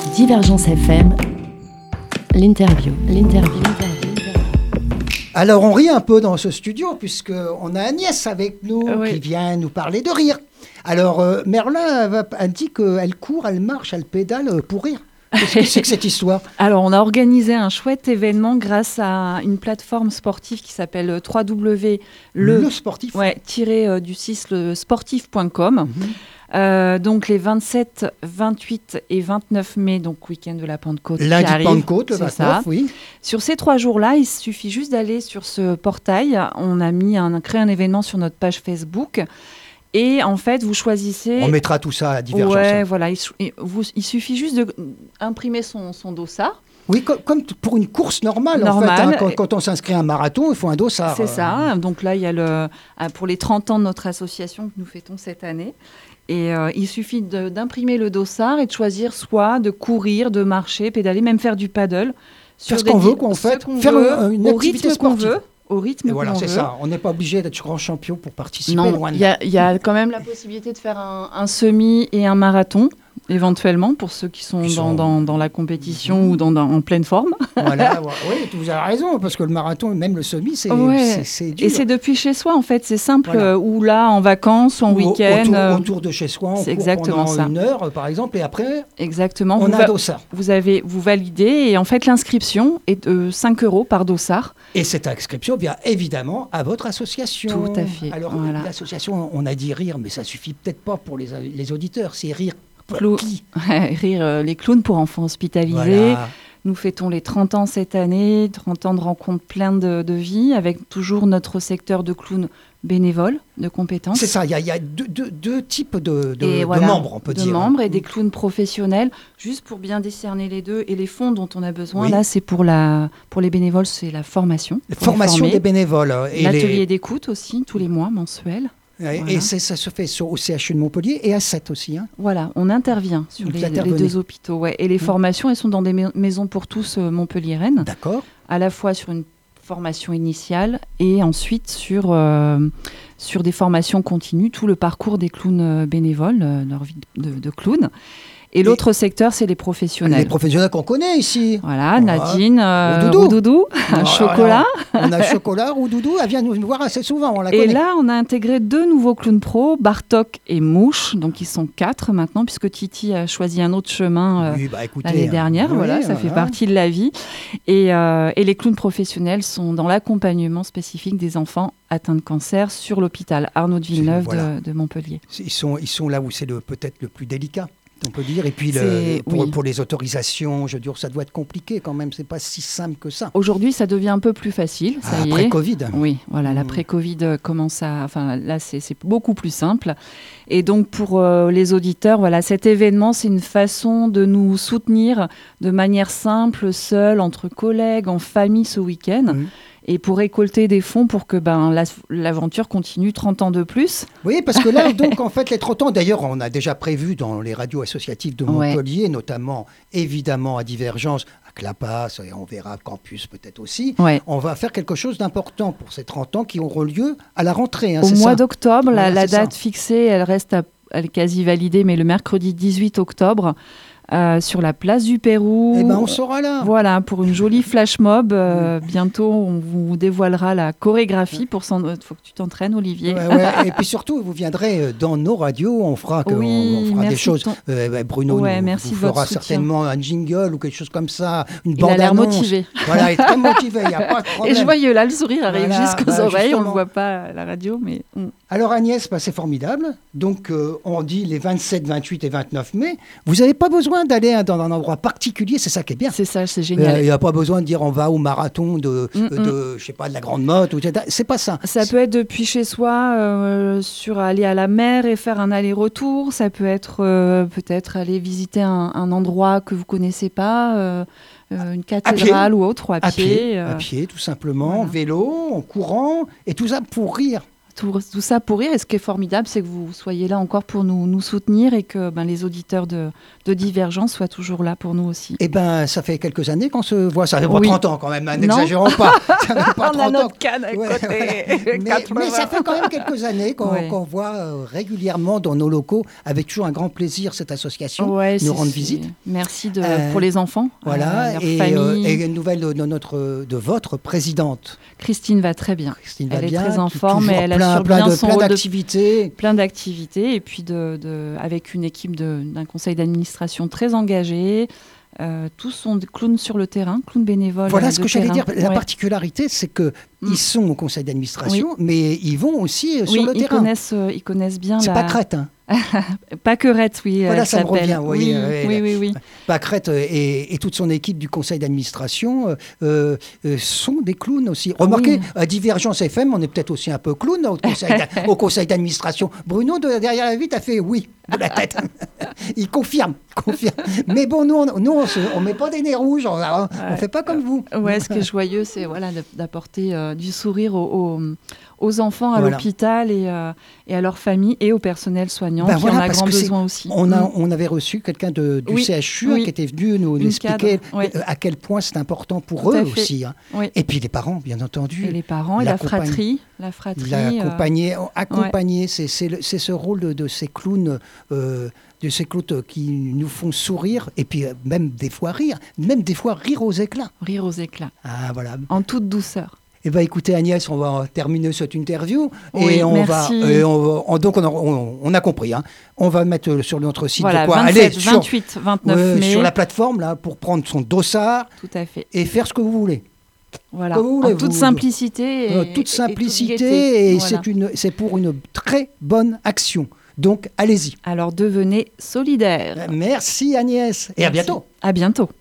Divergence FM, l'interview. Alors on rit un peu dans ce studio puisqu'on a Agnès avec nous qui vient nous parler de rire. Alors Merlin a dit qu'elle court, elle marche, elle pédale pour rire. Qu'est-ce que c'est que cette histoire ? Alors, on a organisé un chouette événement grâce à une plateforme sportive qui s'appelle Le sportif. sportif.com. Donc, les 27, 28 et 29 mai, donc week-end de la Pentecôte qui Lundi de arrive. Pentecôte, le 29, oui. Sur ces 3 jours-là, il suffit juste d'aller sur ce portail. On a créé un événement sur notre page Facebook. Et en fait, vous choisissez... On mettra tout ça à Divergence. Ouais, voilà. Il suffit juste d'imprimer son dossard. Oui, comme pour une course normale. En fait, hein, quand on s'inscrit à un marathon, il faut un dossard. C'est ça. Donc là, il y a pour les 30 ans de notre association que nous fêtons cette année. Et il suffit d'imprimer le dossard et de choisir soit de courir, de marcher, pédaler, même faire du paddle. Faire ce qu'on veut, faire une activité sportive. Au rythme qu'on veut. C'est ça. On n'est pas obligé d'être grand champion pour participer. Non, il y a quand même la possibilité de faire un semi et un marathon, éventuellement, pour ceux qui sont dans la compétition ou en pleine forme. Voilà, oui, vous avez raison, parce que le marathon, même le semi, c'est dur. Et c'est depuis chez soi, en fait, c'est simple, ou là, en vacances, ou en week-end. Autour de chez soi, on court exactement pendant 1 heure, par exemple, et après, exactement. on a un dossard. Vous validez, et en fait, l'inscription est de 5 € par dossard. Et cette inscription vient évidemment à votre association. Tout à fait. Alors, l'association, on a dit rire, mais ça suffit peut-être pas pour les auditeurs, c'est rire. Rire les clowns pour enfants hospitalisés. Voilà. Nous fêtons les 30 ans cette année, 30 ans de rencontres pleines de vie, avec toujours notre secteur de clowns bénévoles, de compétences. C'est ça, il y a deux types de membres, on peut dire. De membres et des clowns professionnels, juste pour bien décerner les deux. Et les fonds dont on a besoin, là, c'est pour les bénévoles, c'est la formation. La formation des bénévoles. L'atelier d'écoute aussi, tous les mois, mensuel. Voilà. Et ça se fait au CHU de Montpellier et à 7 aussi. Hein. Voilà, on intervient sur les 2 hôpitaux. Ouais. Et les formations, elles sont dans des maisons pour tous montpelliéraines. D'accord. À la fois sur une formation initiale et ensuite sur des formations continues, tout le parcours des clowns bénévoles, leur vie de clown. Et l'autre secteur, c'est les professionnels. Les professionnels qu'on connaît ici. Voilà, Nadine, Roudoudou, Chocolat. On a Chocolat, Roudoudou, elle vient nous voir assez souvent, on la connaît. Et là, on a intégré 2 nouveaux clowns pro, Bartok et Mouche, donc ils sont 4 maintenant, puisque Titi a choisi un autre chemin l'année dernière. Ça fait partie de la vie. Et les clowns professionnels sont dans l'accompagnement spécifique des enfants atteints de cancer sur l'hôpital Arnaud de Villeneuve de Montpellier. Ils sont là où c'est peut-être le plus délicat. On peut dire. Et puis, pour les autorisations, je veux dire, ça doit être compliqué quand même. C'est pas si simple que ça. Aujourd'hui, ça devient un peu plus facile. Après Covid. Oui, voilà. L'après-Covid commence à... Enfin, là, c'est beaucoup plus simple. Et donc, pour les auditeurs, voilà, cet événement, c'est une façon de nous soutenir de manière simple, seule, entre collègues, en famille, ce week-end. Et pour récolter des fonds pour que l'aventure continue 30 ans de plus. Oui, parce que là, donc, en fait, les 30 ans, d'ailleurs, on a déjà prévu dans les radios associatives de Montpellier, notamment, évidemment, à Divergence, à Clapas, et on verra Campus peut-être aussi. On va faire quelque chose d'important pour ces 30 ans qui auront lieu à la rentrée. Au mois d'octobre, la date fixée, elle est quasi validée, mais le mercredi 18 octobre, sur la place du Pérou. Eh ben, on sera là. Voilà, pour une jolie flash mob. Bientôt, on vous dévoilera la chorégraphie. Il faut que tu t'entraînes, Olivier. Et puis surtout, vous viendrez dans nos radios. On fera des choses. Bruno vous fera certainement un jingle ou quelque chose comme ça. Une bande-annonce. Il a l'air motivé. Voilà, il est très motivé. Il n'y a pas de problème. Et joyeux, là, le sourire arrive jusqu'aux oreilles. On ne le voit pas à la radio, mais... Alors Agnès, c'est formidable. Donc, on dit les 27, 28 et 29 mai. Vous n'avez pas besoin d'aller dans un endroit particulier, c'est ça qui est bien. C'est ça, c'est génial. Il n'y a pas besoin de dire on va au marathon de je sais pas, de la Grande Motte, etc. C'est pas ça. Ça peut être depuis chez soi, aller à la mer et faire un aller-retour. Ça peut être peut-être aller visiter un endroit que vous connaissez pas, une cathédrale ou autre, ou à pied. À pied, tout simplement, en vélo, en courant, et tout ça pour rire. tout ça pour rire. Et ce qui est formidable, c'est que vous soyez là encore pour nous soutenir et que les auditeurs de Divergence soient toujours là pour nous aussi. Eh bien, ça fait quelques années qu'on se voit. Ça fait pas 30 ans quand même, n'exagérons pas. Ça fait pas 30 On a notre ans. canne à côté. Mais ça fait quand même quelques années qu'on voit régulièrement dans nos locaux, avec toujours un grand plaisir, cette association nous rendre visite. Merci pour les enfants, voilà, leur et famille. Et une nouvelle de votre présidente. Christine va très bien. Elle est très en forme et elle assure bien son plein rôle d'activités. Plein d'activités et puis avec une équipe d'un conseil d'administration très engagée. Tous sont des clowns sur le terrain, clowns bénévoles. Voilà ce que j'allais dire. La particularité, c'est qu'ils sont au conseil d'administration, mais ils vont aussi sur le terrain. Ils connaissent bien C'est Pâquerette, hein. Pâquerette, oui. Voilà, ça me revient. Oui. Pâquerette et toute son équipe du conseil d'administration sont des clowns aussi. Remarquez, à Divergence FM, on est peut-être aussi un peu clown au conseil d'administration. Bruno, derrière la vitre, a fait oui de la tête. Il confirme. Mais bon, nous, on met pas des nez rouges, on fait pas comme vous. Ouais, ce qui est joyeux, c'est d'apporter du sourire aux enfants à l'hôpital et à leur famille et au personnel soignant qui en a grand besoin aussi. On avait reçu quelqu'un du CHU qui était venu nous expliquer à quel point c'est important pour eux aussi. Hein. Oui. Et puis les parents, bien entendu. Et les parents et la fratrie. Accompagner, c'est ce rôle de ces clowns. De ces clowns qui nous font sourire et puis même des fois rire aux éclats. Rire aux éclats. Ah, voilà. En toute douceur. Eh bien, écoutez, Agnès, on va terminer cette interview. Oui, merci. Donc, on a compris. Hein. On va mettre sur notre site 27, 28, 29 mai. Sur la plateforme, là, pour prendre son dossard. Tout à fait. Et faire ce que vous voulez. Voilà, en toute simplicité. Toute simplicité, et c'est pour une très bonne action. Donc, allez-y. Alors, devenez solidaires. Merci, Agnès. Et à bientôt. À bientôt.